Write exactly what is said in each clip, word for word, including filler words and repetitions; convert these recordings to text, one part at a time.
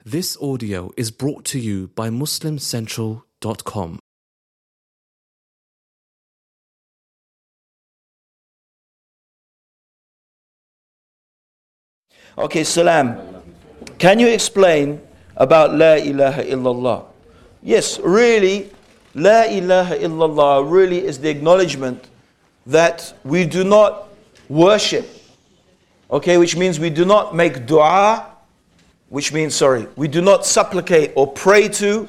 This audio is brought to you by Muslim Central dot com. Okay, Salam. Can you explain about La ilaha illallah? Yes, really, La ilaha illallah really is the acknowledgement that we do not worship, okay, which means we do not make dua, which means, sorry, we do not supplicate or pray to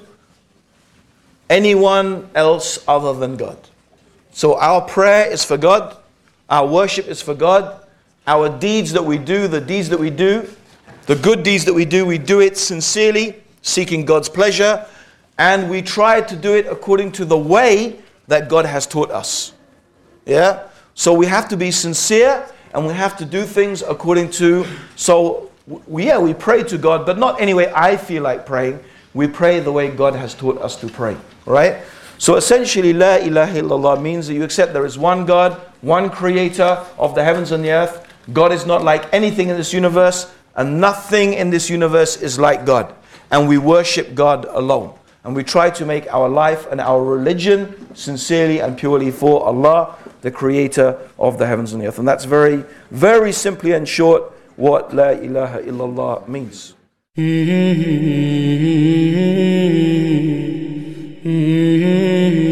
anyone else other than God. So our prayer is for God, our worship is for God, our deeds that we do, the deeds that we do, the good deeds that we do, we do it sincerely, seeking God's pleasure, and we try to do it according to the way that God has taught us. Yeah? So we have to be sincere, and we have to do things according to, so we, yeah, we pray to God, but not any way I feel like praying. We pray the way God has taught us to pray. Right? So essentially, La ilaha illallah means that you accept there is one God, one creator of the heavens and the earth. God is not like anything in this universe, and nothing in this universe is like God. And we worship God alone. And we try to make our life and our religion sincerely and purely for Allah, the creator of the heavens and the earth. And that's very, very simply and short what La ilaha illallah means. Mm-hmm. Mm-hmm.